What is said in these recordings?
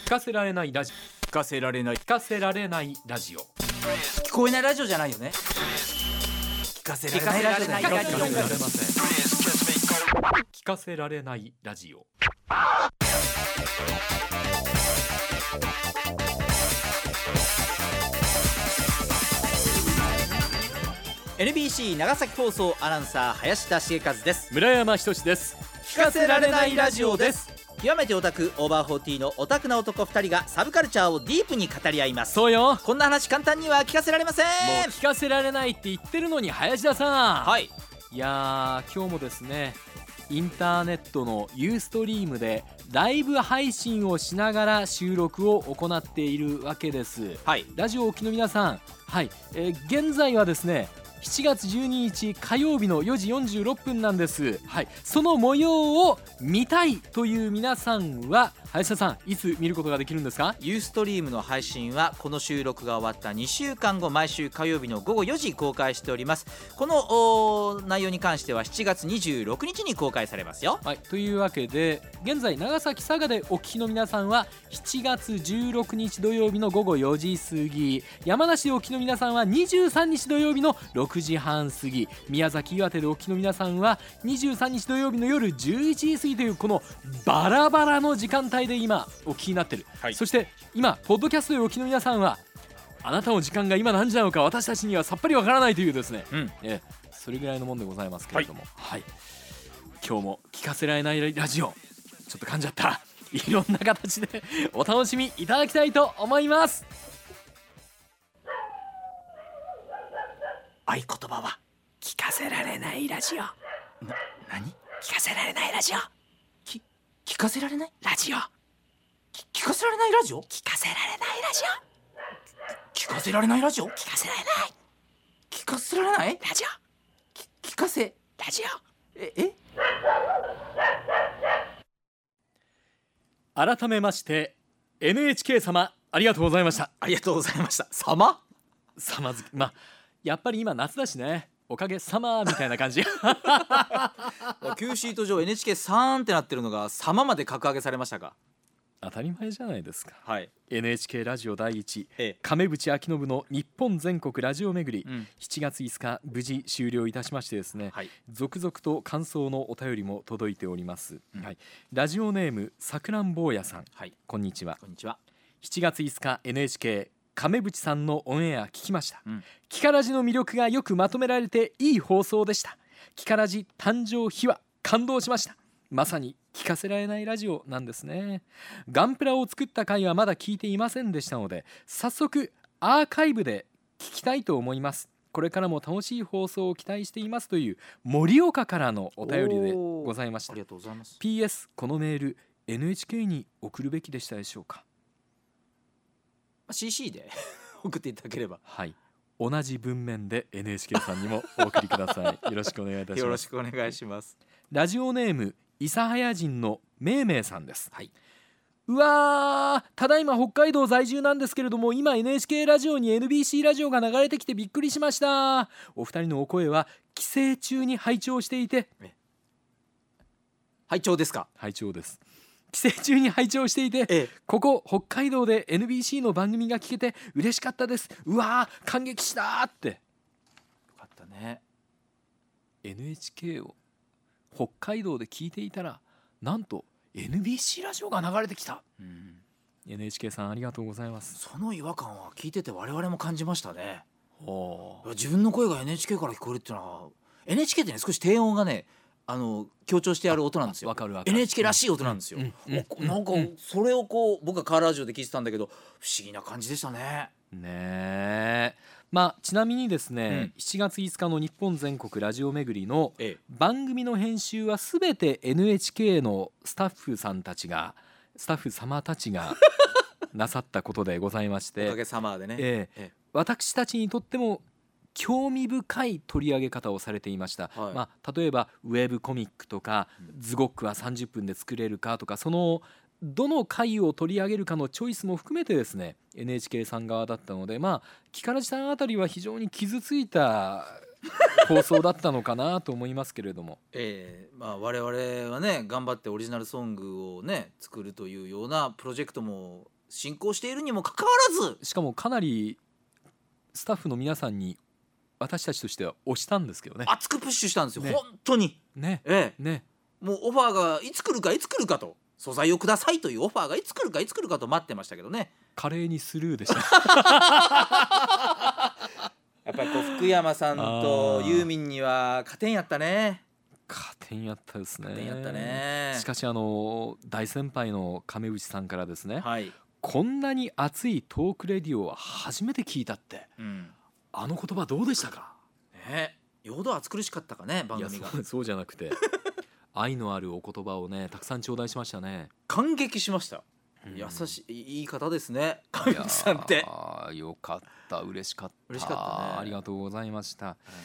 聞かせられないラジオ、聞かせられない、聞かせられないラジオ、 聞こえないラジオじゃないよね。聞かせられないラジオだよね。 聞かせられません。聞かせられないラジオ。 NBC 長崎放送アナウンサー林田茂和です。 村山仁です。聞かせられないラジオです。 極めてオタクオーバー40のオタクな男2人がサブカルチャーをディープに語り合います。 そうよ。 こんな話簡単には聞かせられません。 もう聞かせられないって言ってるのに林田さん。 はい。 いや今日もですね、インターネットのユーストリームでライブ配信をしながら収録を行っているわけです。 はい。 ラジオをお聞きの皆さん、はい、現在はですね7月12日火曜日の4時46分なんです。はい、その模様を見たいという皆さんは林田さん、いつ見ることができるんですか？ ユーストリームの配信はこの収録が終わった2週間後、毎週火曜日の午後4時公開しております。この内容に関しては7月26日に公開されますよ。 はい、というわけで現在長崎佐賀でお聞きの皆さんは7月16日土曜日の午後4時過ぎ、山梨でお聞きの皆さんは23日土曜日の6時半過ぎ、宮崎岩手でお聞きの皆さんは23日土曜日の夜11時過ぎというこのバラバラの時間帯で今お聞きになってる、はい、そして今ポッドキャストでお聞きの皆さんはあなたの時間が今何時なのか私たちにはさっぱりわからないというですね、それぐらいのもんでございますけれども、はい、今日も聞かせられないラジオ、ちょっと噛んじゃった、いろんな形でお楽しみいただきたいと思います。 合言葉は聞かせられないラジオ。 何？ 聞かせられないラジオ。 聞かせられないラジオ。 聞かせられないラジオ。 聞かせられないラジオ。 聞かせられないラジオ。 聞かせられない。 聞かせられないラジオ。 聞かせラジオ。改めまして NHK 様ありがとうございました。 ありがとうございました。様好き、まあやっぱり今夏だしね、おかげさまみたいな感じ Q シート上 NHK さんってなってるのが様まで格上げされましたか？ 当たり前じゃないですか。 はい、 NHK ラジオ第一、亀渕明信の日本全国ラジオ巡り、7月5日無事終了いたしましてですね、はい、続々と感想のお便りも届いております、はい、ラジオネームさくらんぼうやさん、はい、こんにちは。 こんにちは。 7月5日 NHK亀渕さんのオンエア聞きました、キカラジの魅力がよくまとめられていい放送でした。キカラジ誕生秘話感動しました。まさに聞かせられないラジオなんですね。ガンプラを作った回はまだ聞いていませんでしたので、早速アーカイブで聞きたいと思います。これからも楽しい放送を期待していますという盛岡からのお便りでございました。 ありがとうございます。 PS このメール NHK に送るべきでしたでしょうか？ CC で送っていただければ、 はい、同じ文面で NHK さんにもお送りください。よろしくお願いいたします。 よろしくお願いします。 ラジオネーム諫早人のめいめいさんです、はい、うわー、ただいま北海道在住なんですけれども、今 NHK ラジオに NBC ラジオが流れてきてびっくりしました。お二人のお声は帰省中に拝聴していて、 拝聴ですか？ 拝聴です。帰省中に拝聴していて、ここ北海道で NBC の番組が聞けて嬉しかったです。うわー、感激したって。よかったね。 NHK を北海道で聞いていたらなんと NBC ラジオが流れてきた、NHK さんありがとうございます。 その違和感は聞いてて我々も感じましたね。自分の声が NHK から聞こえるっていうのは NHK ってね、少し低音がね強調してやる音なんですよ。 わかる。 NHK らしい音なんですよ、なんかそれをこう僕はカーラジオで聞いてたんだけど不思議な感じでしたね。 ねえ、まあちなみにですね、7月5日の日本全国ラジオ巡りの番組の編集はすべて NHK のスタッフ様たちがなさったことでございましておかげさまでね、 私たちにとっても興味深い取り上げ方をされていました、例えばウェブコミックとか、ズゴックは30分で作れるかとか、そのどの回を取り上げるかのチョイスも含めてですね NHK さん側だったので、キカラジさんあたりは非常に傷ついた放送だったのかなと思いますけれども、 我々はね頑張ってオリジナルソングをね作るというようなプロジェクトも進行しているにもかかわらず、 しかもかなりスタッフの皆さんに私たちとしては押したんですけどね。 熱くプッシュしたんですよ、 ね本当に。 ねねもうオファーがいつ来るかいつ来るかと、素材をくださいというオファーがいつ来るかいつ来るかと待ってましたけどね。 華麗にスルーでしたやっぱりこう福山さんとユーミンには勝てんやったね。 加点やったですね。 勝てんやったね。 しかし大先輩の亀内さんからですね、 はい、 こんなに熱いトークレディオは初めて聞いたって、あの言葉どうでしたかね。よほど暑苦しかったかね番組が。 いやそうじゃなくて愛のあるお言葉をねたくさん頂戴しましたね。 感激しました。優しい言い方ですね亀内さんって。 よかった、嬉しかった、 嬉しかったね。 ありがとうございました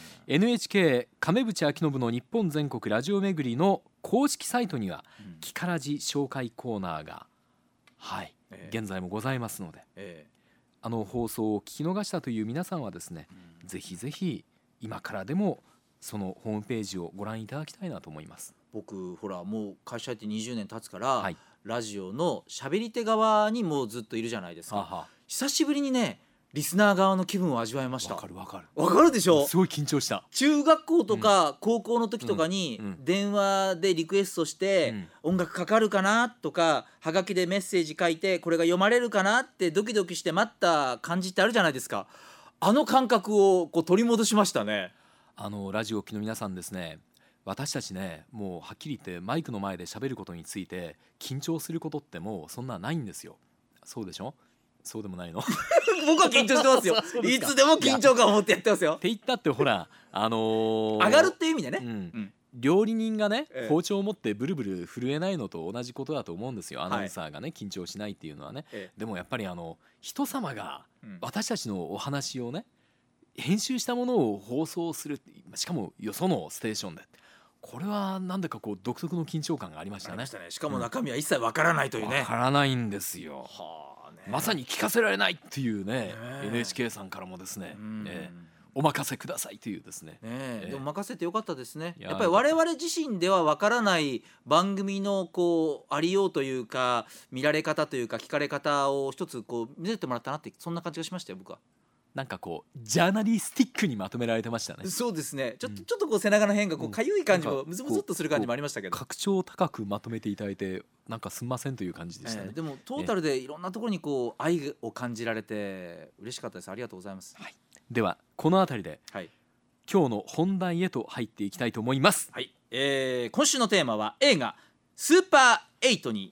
、NHK 亀渕明信の日本全国ラジオ巡りの公式サイトには、キカラジ紹介コーナーが現在もございますので、あの放送を聞き逃したという皆さんはですね、ぜひぜひ今からでもそのホームページをご覧いただきたいなと思います。 僕ほらもう会社入って20年経つから、 はい、 ラジオの喋り手側にもうずっといるじゃないですか。久しぶりにねリスナー側の気分を味わいました。 わかるわかるわかるでしょ。 すごい緊張した。 中学校とか高校の時とかに電話でリクエストして音楽かかるかなとか、はがきでメッセージ書いてこれが読まれるかなってドキドキして待った感じってあるじゃないですか。あの感覚をこう取り戻しましたね。 ラジオ機の皆さんですね、私たちねもうはっきり言ってマイクの前で喋ることについて緊張することってもうそんなないんですよ。そうでしょ。そうでもないの僕は緊張してますよいつでも緊張感を持ってやってますよ。 って言ったってほら上がるっていう意味でね、 料理人がね、包ええ丁を持ってブルブル震えないのと同じことだと思うんですよ。アナウンサーがね、緊張しないっていうのはね、でもやっぱり人様が私たちのお話をね編集したものを放送する、しかもよそのステーションで、これはなんだかこう独特の緊張感がありましたね。 しかも中身は一切わからないというね。 わからないんですよ。まさに聞かせられないっていうね、NHK さんからもですね、お任せくださいというですね。 でも任せてよかったですね。やっぱり我々自身ではわからない番組のこうありようというか見られ方というか聞かれ方を一つこう見せてもらったなって、そんな感じがしましたよ僕は。 なんかこうジャーナリスティックにまとめられてましたね。 そうですね。ちょっとこう背中の辺がこうかゆい感じもムズムズっとする感じもありましたけど、 格調高くまとめていただいてなんかすんませんという感じでしたね。 でもトータルでいろんなところにこう愛を感じられて嬉しかったです。ありがとうございます。 ではこのあたりで、今日の本題へと入っていきたいと思います。 今週のテーマは映画スーパー8に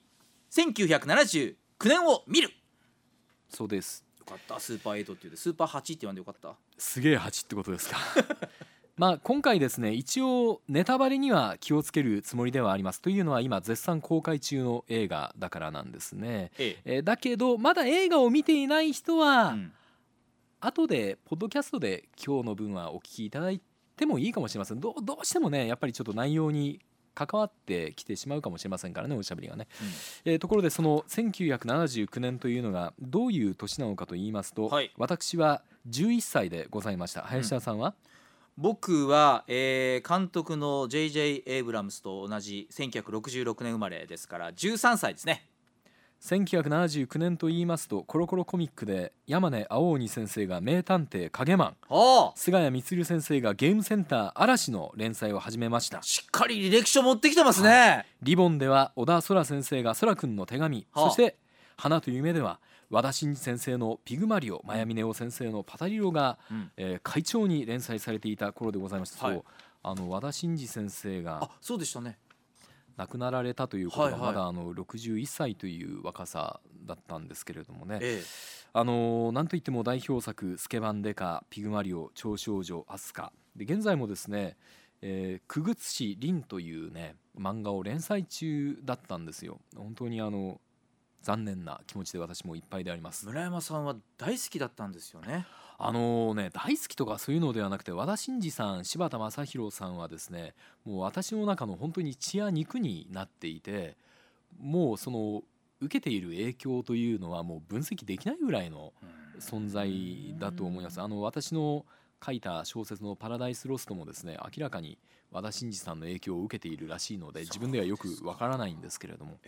1979年を見る。 そうです。 よかった。スーパー8って言うてスーパー8って言わんでよかった。 すげえ8ってことですかまあ今回ですね、一応ネタバレには気をつけるつもりではあります。というのは今絶賛公開中の映画だからなんですね。だけどまだ映画を見ていない人は、後でポッドキャストで今日の分はお聞きいただいてもいいかもしれません。どうしてもねやっぱりちょっと内容に関わってきてしまうかもしれませんからね、おしゃべりがね。ところでその1979年というのがどういう年なのかと言いますと、私は11歳でございました。林田さんは？ 僕は、監督の J.J. エイブラムスと同じ1966年生まれですから13歳ですね。 1979年と言いますとコロコロコミックで山根青鬼先生が名探偵影マン、菅谷充先生がゲームセンター嵐の連載を始めました。 しっかり履歴書持ってきてますね。 リボンでは小田空先生が空くんの手紙、そして花と夢では和田真二先生のピグマリオ、マヤミネオ先生のパタリロが、会長に連載されていた頃でございました。そう、和田真二先生がそうでしたね、 亡くなられたということがまだ61歳という若さだったんですけれどもね、なんといっても代表作スケバンデカ、ピグマリオ、超少女アスカで、現在もですね、久久津凛というね漫画を連載中だったんですよ。本当に残念な気持ちで私もいっぱいであります。 村山さんは大好きだったんですよね。 大好きとかそういうのではなくて、和田真二さん、柴田正宏さんはですね、もう私の中の本当に血や肉になっていて、もうその受けている影響というのはもう分析できないぐらいの存在だと思います。私の書いた小説のパラダイスロストもですね明らかに和田伸二さんの影響を受けているらしいので自分ではよくわからないんですけれども、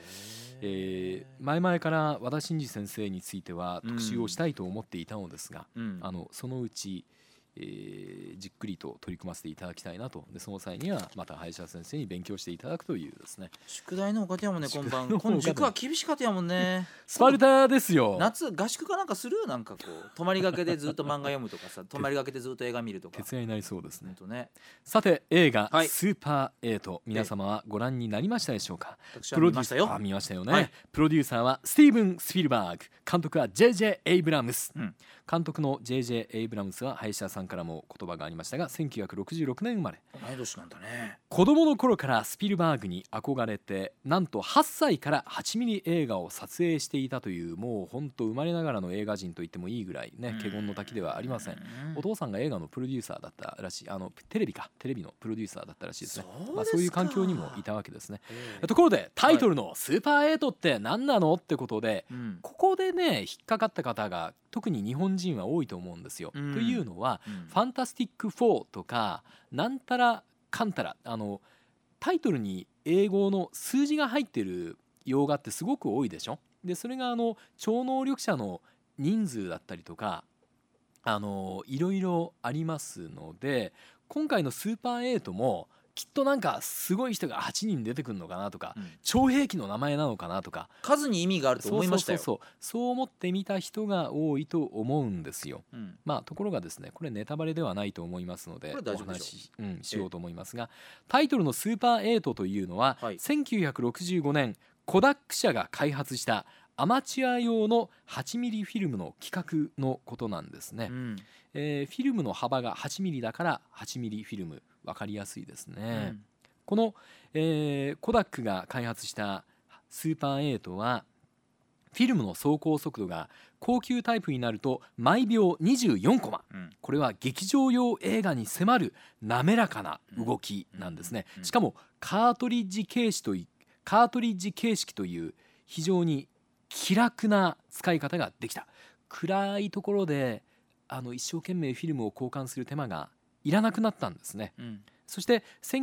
前々から和田伸二先生については特集をしたいと思っていたのですが、そのうちじっくりと取り組ませていただきたいなと。でその際にはまた林田先生に勉強していただくというですね。 宿題のおかてやもんね今晩。今塾は厳しかったやもんね。 スパルタですよ。 夏合宿かなんかする？なんかこう泊まりがけでずっと漫画読むとかさ泊まりがけでずっと映画見るとか。 徹夜になりそうですね。 さて映画、スーパー8皆様はご覧になりましたでしょうか？ 私は見ましたよ。 見ましたよね、プロデューサーはスティーブン・スピルバーグ、監督は J.J. エイブラムス、監督の J.J. エイブラムスは林田さんからも言葉がありましたが1966年生まれ。 同い年なんだね。 子供の頃からスピルバーグに憧れてなんと8歳から8ミリ映画を撮影していたという、もう本当生まれながらの映画人と言ってもいいぐらいね華厳の滝ではありません。お父さんが映画のプロデューサーだったらしい、テレビのプロデューサーだったらしいですね。そういう環境にもいたわけですね。ところでタイトルのスーパー8って何なのってことで、ここでね引っかかった方が特に日本人は多いと思うんですよ。というのは、ファンタスティック4とかなんたらかんたらタイトルに英語の数字が入ってる洋画ってすごく多いでしょ。でそれが超能力者の人数だったりとかいろいろありますので、今回のスーパー8もきっとなんかすごい人が8人出てくるのかなとか、超兵器の名前なのかなとか、 数に意味があると思いましたよ。 そう思ってみた人が多いと思うんですよ。ところがですねこれネタバレではないと思いますのでお話しようと思いますが、タイトルのスーパー8というのは、1965年コダック社が開発したアマチュア用の8ミリフィルムの企画のことなんですね。フィルムの幅が8ミリだから8ミリフィルム、分かりやすいですね。この、コダックが開発したスーパー8はフィルムの走行速度が高級タイプになると毎秒24コマ、これは劇場用映画に迫る滑らかな動きなんですね。しかもカートリッジ形式という非常に気楽な使い方ができた。暗いところで一生懸命フィルムを交換する手間がいらなくなったんですね。そして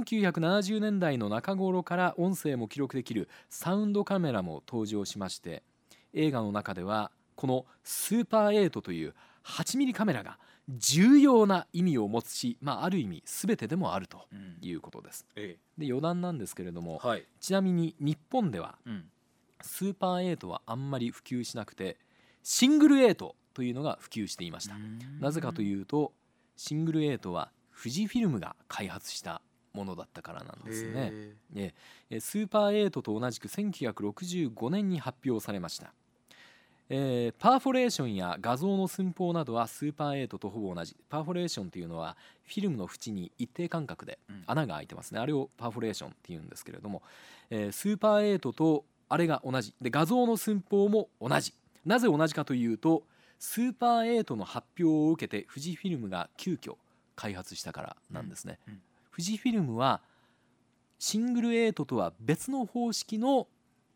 1970年代の中頃から音声も記録できるサウンドカメラも登場しまして、映画の中ではこのスーパー8という8ミリカメラが重要な意味を持つし、ある意味全てでもあるということです。で余談なんですけれども、ちなみに日本ではスーパー8はあんまり普及しなくてシングル8というのが普及していました。なぜかというとシングル8は富士フィルムが開発したものだったからなんですね。スーパー8と同じく1965年に発表されました。パーフォレーションや画像の寸法などはスーパー8とほぼ同じ。パーフォレーションというのはフィルムの縁に一定間隔で穴が開いてますね。あれをパーフォレーションっていうんですけれども、スーパー8とあれが同じで、画像の寸法も同じ。なぜ同じかというとスーパー8の発表を受けて富士フィルムが急遽開発したからなんですね。富士フィルムはシングル8とは別の方式の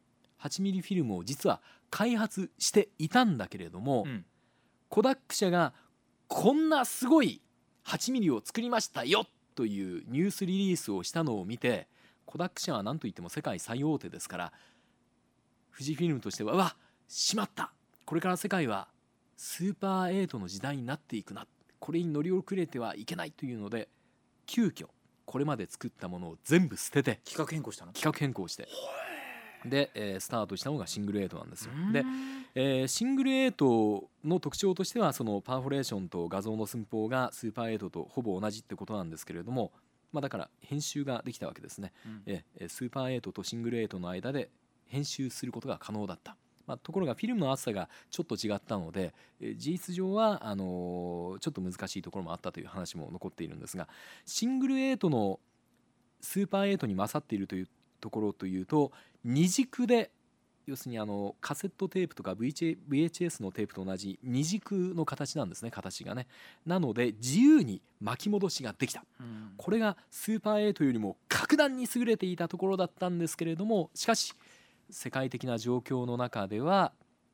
8ミリフィルムを実は開発していたんだけれども、コダック社がこんなすごい8ミリを作りましたよというニュースリリースをしたのを見て、コダック社は何といっても世界最大手ですから、富士フィルムとしてはしまった、これから世界はスーパー8の時代になっていくな、これに乗り遅れてはいけないというので急遽これまで作ったものを全部捨てて企画変更してで、スタートしたのがシングル8なんですよ。で、シングル8の特徴としてはそのパーフォレーションと画像の寸法がスーパー8とほぼ同じってことなんですけれども、だから編集ができたわけですね。スーパー8とシングル8の間で編集することが可能だった。ところがフィルムの厚さがちょっと違ったので、事実上はちょっと難しいところもあったという話も残っているんですが、シングル8のスーパー8に勝っているというところというと、二軸で要するにカセットテープとか VHS のテープと同じ二軸の形なんですね、形がね。なので自由に巻き戻しができた。これがスーパー8よりも格段に優れていたところだったんですけれども、しかし世界的な状況の中では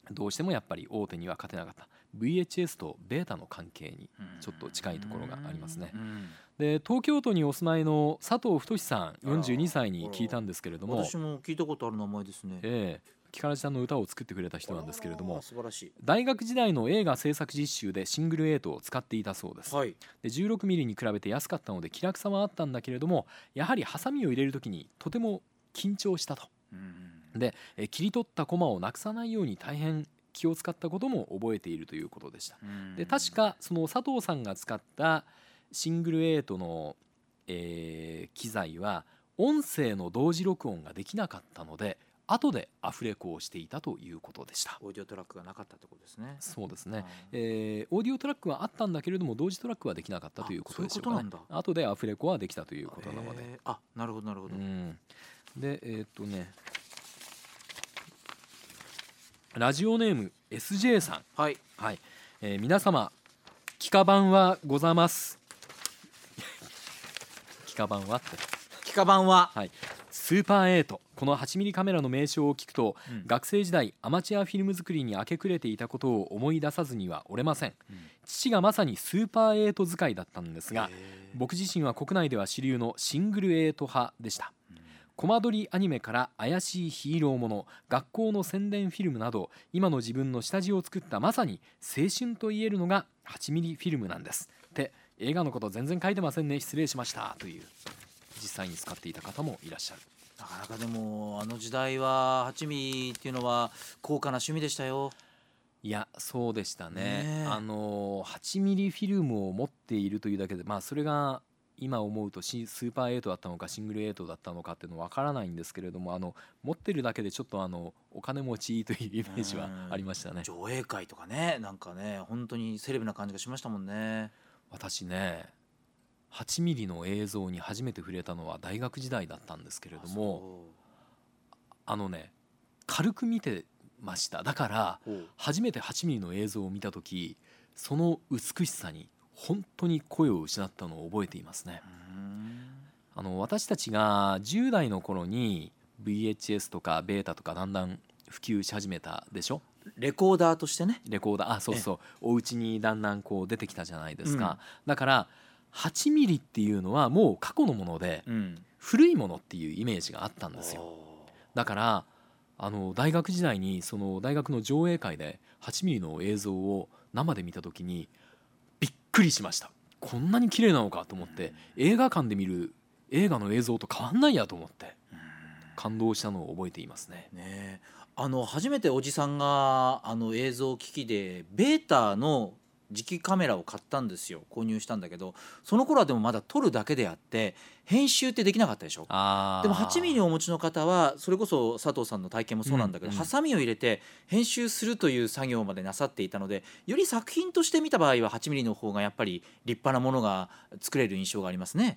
どうしてもやっぱり大手には勝てなかった。 VHS とベータの関係にちょっと近いところがありますね。で東京都にお住まいの佐藤太さん42歳に聞いたんですけれども、 私も聞いたことある名前ですね。 木からじさんの歌を作ってくれた人なんですけれども、 素晴らしい。 大学時代の映画制作実習でシングル8を使っていたそうです、 はい、 で 16mm に比べて安かったので気楽さはあったんだけれども、やはりハサミを入れるときにとても緊張したと。で切り取ったコマをなくさないように大変気を使ったことも覚えているということでした。で確かその佐藤さんが使ったシングル8の、機材は音声の同時録音ができなかったので後でアフレコをしていたということでした。 オーディオトラックがなかったってことですね。 そうですね、オーディオトラックはあったんだけれども同時トラックはできなかったということでしょうかね。後でアフレコはできたということなので。 なるほどなるほど。 でラジオネーム SJ さん、 はい、 はい、皆様キカ版はござますキカ版はってキカ版は、 はい、スーパー8、この 8mm カメラの名称を聞くと、学生時代アマチュアフィルム作りに明け暮れていたことを思い出さずにはおれません、父がまさにスーパー8使いだったんですが、僕自身は国内では主流のシングル8派でした。コマ撮りアニメから怪しいヒーローもの、学校の宣伝フィルムなど今の自分の下地を作ったまさに青春と言えるのが 8mm フィルムなんですって映画のこと全然書いてませんね、失礼しましたという実際に使っていた方もいらっしゃる。 なかなかでもあの時代は8ミリっていうのは高価な趣味でしたよ。 いやそうでしたね。8ミリフィルムを持っているというだけで、それが今思うとスーパー8だったのかシングル8だったのかっていうのは分からないんですけれども、持ってるだけでちょっとお金持ちというイメージはありましたね。 上映会とかね、なんかね本当にセレブな感じがしましたもんね。 私ね8ミリの映像に初めて触れたのは大学時代だったんですけれども、軽く見てました。だから初めて8ミリの映像を見た時、その美しさに本当に声を失ったのを覚えていますね。私たちが10代の頃に VHS とかベータとかだんだん普及し始めたでしょ。 レコーダーとしてね。 レコーダー、そうそう、お家にだんだんこう出てきたじゃないですか、だから8ミリっていうのはもう過去のもので、古いものっていうイメージがあったんですよ。だから大学時代にその大学の上映会で8ミリの映像を生で見た時にびっくりしました。こんなに綺麗なのかと思って、映画館で見る映画の映像と変わんないやと思って感動したのを覚えていますね。 初めておじさんが映像機器でベータの磁気カメラを買ったんですよ。購入したんだけど、その頃はでもまだ撮るだけであって編集ってできなかったでしょ。でも8ミリをお持ちの方はそれこそ佐藤さんの体験もそうなんだけど、ハサミを入れて編集するという作業までなさっていたので、より作品として見た場合は8ミリの方がやっぱり立派なものが作れる印象がありますね。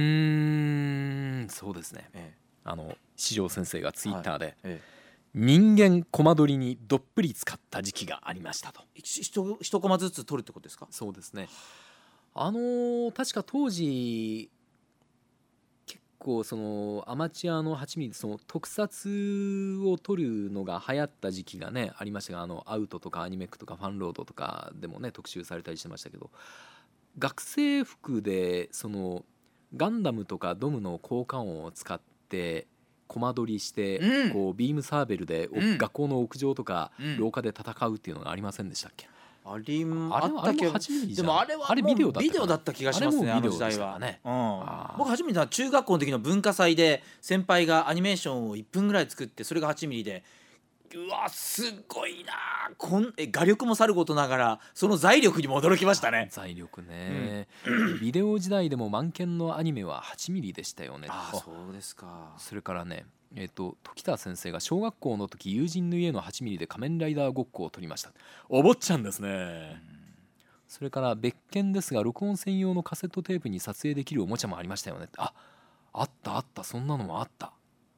そうですね、四条先生がツイッターで、 人間コマ撮りにどっぷり使った時期がありましたと。 一コマずつ撮るってことですか。 そうですね。確か当時結構そのアマチュアの8ミリその特撮を撮るのが流行った時期がねありましたが、アウトとかアニメックとかファンロードとかでもね特集されたりしてましたけど、学生服でそのガンダムとかドムの効果音を使ってコマ撮りして、こうビームサーベルで、学校の屋上とか廊下で戦うっていうのがありませんでしたっけ。 あったけど、でもあれはビデオだった気がしますね。あの時代は僕初めて中学校の時の文化祭で先輩がアニメーションを1分ぐらい作って、それが8ミリで、うわすごいな、画力もさることながらその財力にも驚きましたね。 財力ね、ビデオ時代でも満件のアニメは8ミリでしたよね。 そうですか。 それからね時田先生が小学校の時友人の家の8ミリで仮面ライダーごっこを撮りました。お坊ちゃんですね。それから別件ですが録音専用のカセットテープに撮影できるおもちゃもありましたよね。あったそんなのもあった。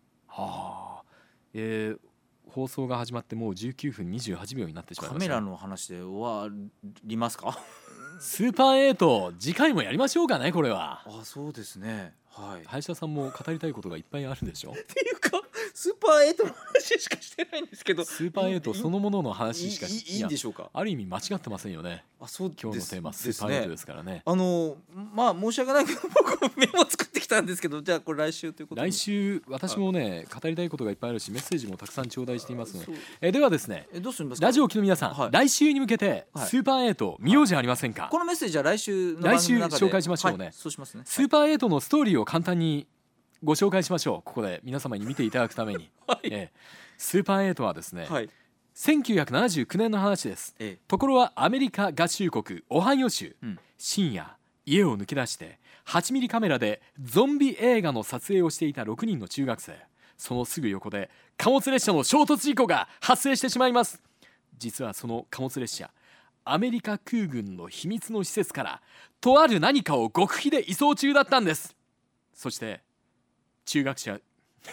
放送が始まってもう19分28秒になってしまいました。 カメラの話で終わりますか。 スーパー8次回もやりましょうかね。これはそうですね。 林田さんも語りたいことがいっぱいあるでしょ。 っていうかスーパー8の話しかしてないんですけど、 スーパー8そのものの話しかいいんでしょうか。 ある意味間違ってませんよね。 そうです。 今日のテーマスーパー8ですからね。 まあ申し訳ないけど僕メモ作ってきたんですけど、じゃあこれ来週ということで。 来週私もね語りたいことがいっぱいあるし、メッセージもたくさん頂戴していますので、ではですね、 どうするんですか。 ラジオを聴きの皆さん、 はい、 来週に向けてスーパー8見ようじゃありませんか。 このメッセージは来週の番組の中で紹介しましょうね。 そうしますね。 スーパー8のストーリーを簡単にご紹介しましょう。ここで皆様に見ていただくために、スーパー8はですね、1979年の話です。ところはアメリカ合衆国オハイオ州、深夜家を抜け出して8ミリカメラでゾンビ映画の撮影をしていた6人の中学生。そのすぐ横で貨物列車の衝突事故が発生してしまいます。実はその貨物列車、アメリカ空軍の秘密の施設からとある何かを極秘で移送中だったんです。そして中学生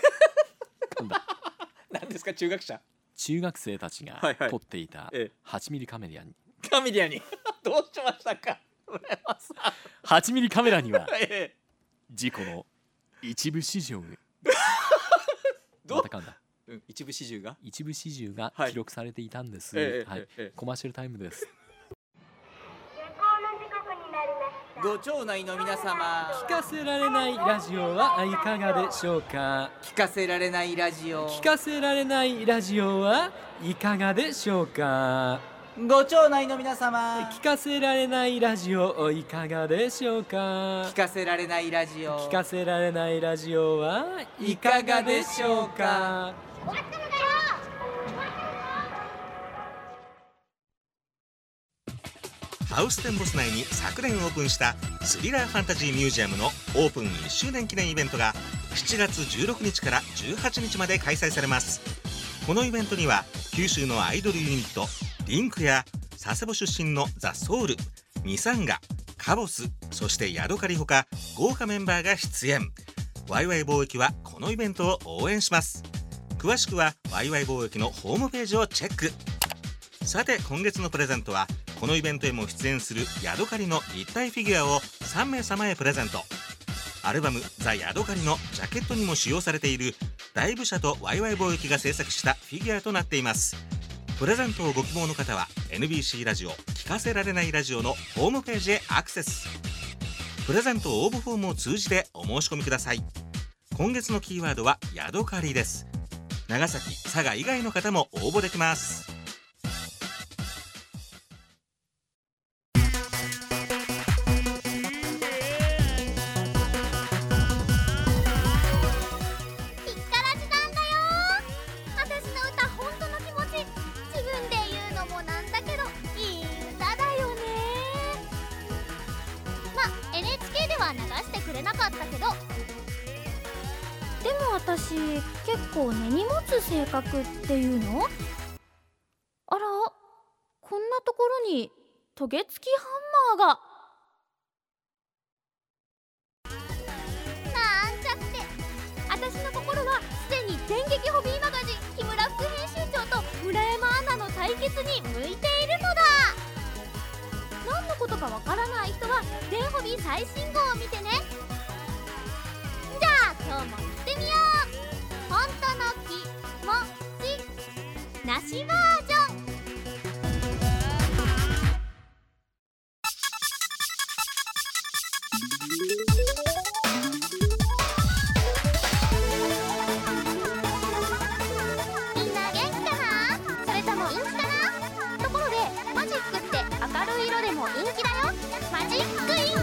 たちが撮っていた8ミリカメラにどうしましたか。 8ミリカメラには事故の一部始終またかんだ一部始終が記録されていたんです。コマーシャルタイムです。 ご町内の皆様、 聞かせられないラジオはいかがでしょうか。 聞かせられないラジオはいかがでしょうか。ご町内の皆様、 聞かせられないラジオいかがでしょうか。 聞かせられないラジオはいかがでしょうか。 ハウステンボス内に昨年オープンしたスリラーファンタジーミュージアムのオープン1周年記念イベントが7月16日から18日まで開催されます。このイベントには九州のアイドルユニットリンクや佐世保出身のザ・ソウル、ミサンガ、カボス、そしてヤドカリほか豪華メンバーが出演。ワイワイ貿易はこのイベントを応援します。詳しくはワイワイ貿易のホームページをチェック。さて今月のプレゼントはこのイベントへも出演するヤドカリの立体フィギュアを3名様へプレゼント。アルバムザ・ヤドカリのジャケットにも使用されている大武者とワイワイ貿易が制作したフィギュアとなっています。プレゼントをご希望の方は NBC ラジオ聞かせられないラジオのホームページへアクセス。プレゼント応募フォームを通じてお申し込みください。今月のキーワードはヤドカリです。長崎、佐賀以外の方も応募できます。 でも私結構根に持つ性格っていうの？あら、こんなところにトゲ付きハンマーが。なんちゃって、私の心はすでに電撃ホビーマガジン木村副編集長と村山アナの対決に向いているのだ。何のことかわからない人は電ホビー最新号を見てね。じゃあ今日も行ってみよう。本当の気持ちなしバージョン。みんな元気かな？それとも陰気かな？ところでマジックって明るい色でも陰気だよ。マジック陰気。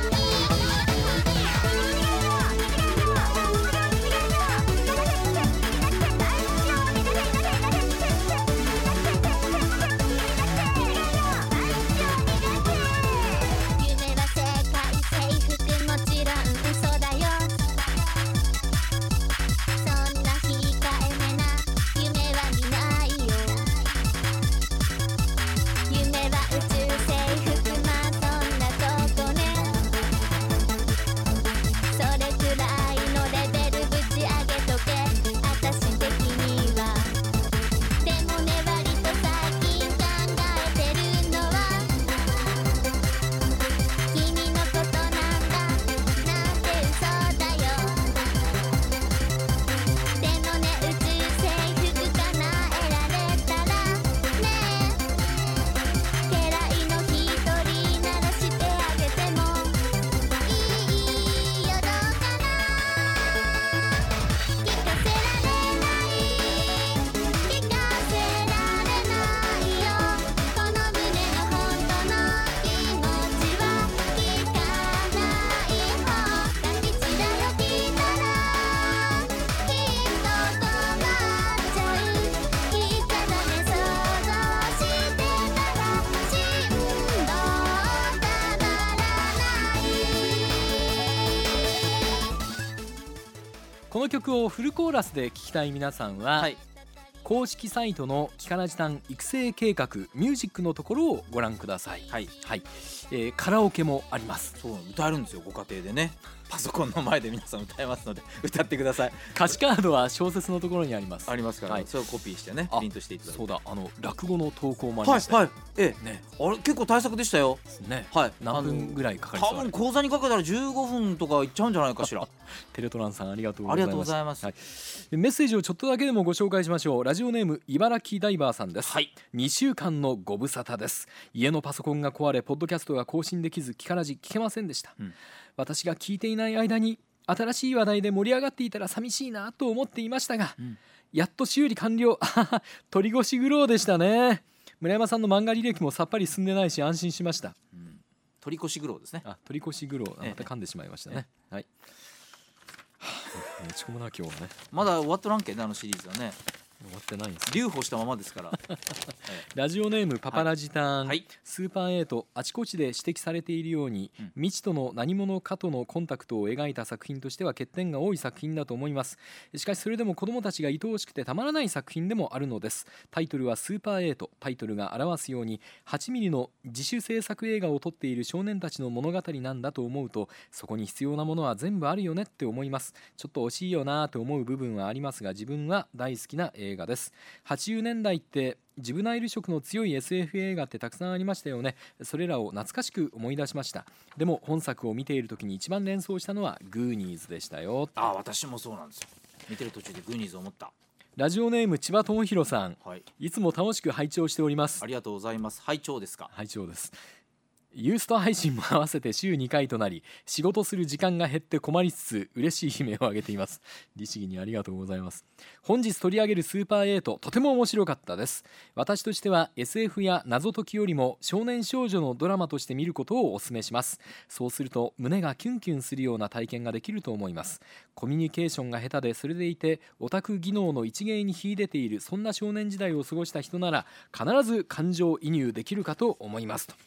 の曲をフルコーラスで聴きたい皆さんは、 はい、 公式サイトのキカラジタン育成計画ミュージックのところをご覧ください。 はい、 はい、カラオケもあります。 そう歌えるんですよ、ご家庭でね。パソコンの前で皆さん歌えますので歌ってください。 歌詞カードは小説のところにあります。 ありますから、 はい、 それをコピーしてね、プリントしていただいて。 そうだ、落語の投稿もありました。 はいはい、 ね、 あれ結構対策でしたよ。 ね、 はい、 何分ぐらいかかりそう？ 多分講座にかけたら15分とかいっちゃうんじゃないかしら。 テレトランさんありがとうごあざいます。 りがとうございます。 はい、メッセージをちょっとだけでもご紹介しましょう。ラジオネーム茨城ダイバーさんです。 はい、 2週間のご無沙汰です。家のパソコンが壊れポッドキャストが更新できずキカラジ聞けませんでした。私が聞いていない間に新しい話題で盛り上がっていたら寂しいなと思っていましたが、やっと修理完了。取り越し苦労でしたね。村山さんの漫画履歴もさっぱり進んでないし安心しました。 取り越し苦労ですね。 取り越し苦労、また噛んでしまいましたね。はい。落ち込むな今日はね。 まだ終わっとらんけんね、あのシリーズはね。 終わってないんです。 留保したままですから。 ラジオネームパパラジタン、 はい、 スーパー8あちこちで指摘されているように、未知との何者かとのコンタクトを描いた作品としては欠点が多い作品だと思います。しかしそれでも子どもたちが愛おしくてたまらない作品でもあるのです。タイトルはスーパー8、タイトルが表すように8ミリの自主制作映画を撮っている少年たちの物語なんだと思うと、そこに必要なものは全部あるよねって思います。ちょっと惜しいよなと思う部分はありますが、自分は大好きな映画です。80年代ってジブナイル色の強い SF 映画ってたくさんありましたよね。それらを懐かしく思い出しました。でも本作を見ている時に一番連想したのはグーニーズでしたよ。 私もそうなんですよ。見てる途中でグーニーズを思った。 ラジオネーム千葉智弘さん、 はい、 いつも楽しく拝聴しております。 ありがとうございます。拝聴ですか？ 拝聴です。ユースト配信も合わせて週2回となり、仕事する時間が減って困りつつ嬉しい悲鳴を上げています。律儀にありがとうございます。本日取り上げるスーパー8、とても面白かったです。私としては SF や謎解きよりも少年少女のドラマとして見ることをお勧めします。そうすると胸がキュンキュンするような体験ができると思います。コミュニケーションが下手でそれでいてオタク技能の一芸に秀でている、そんな少年時代を過ごした人なら必ず感情移入できるかと思いますと。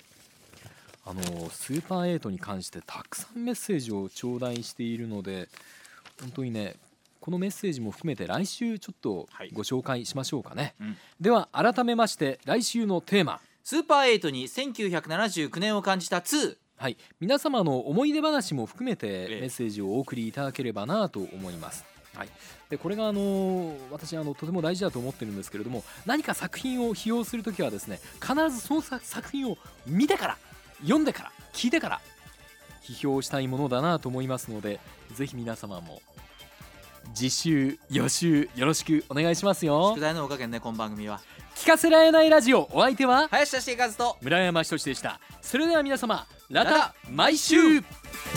スーパー8に関してたくさんメッセージを頂戴しているので、本当にね、このメッセージも含めて来週ちょっとご紹介しましょうかね。では改めまして来週のテーマ、 スーパー8に1979年を感じた2。 はい、皆様の思い出話も含めてメッセージをお送りいただければなと思います。はい、でこれが私とても大事だと思ってるんですけれども、何か作品を批評するときはですね、必ずその作品を見てから読んでから聞いてから批評したいものだなと思いますので、ぜひ皆様も次週予習よろしくお願いしますよ。 宿題のおかげね、この番組は聞かせられないラジオ、お相手は林田茂和と村山仁でした。それでは皆様、また毎週。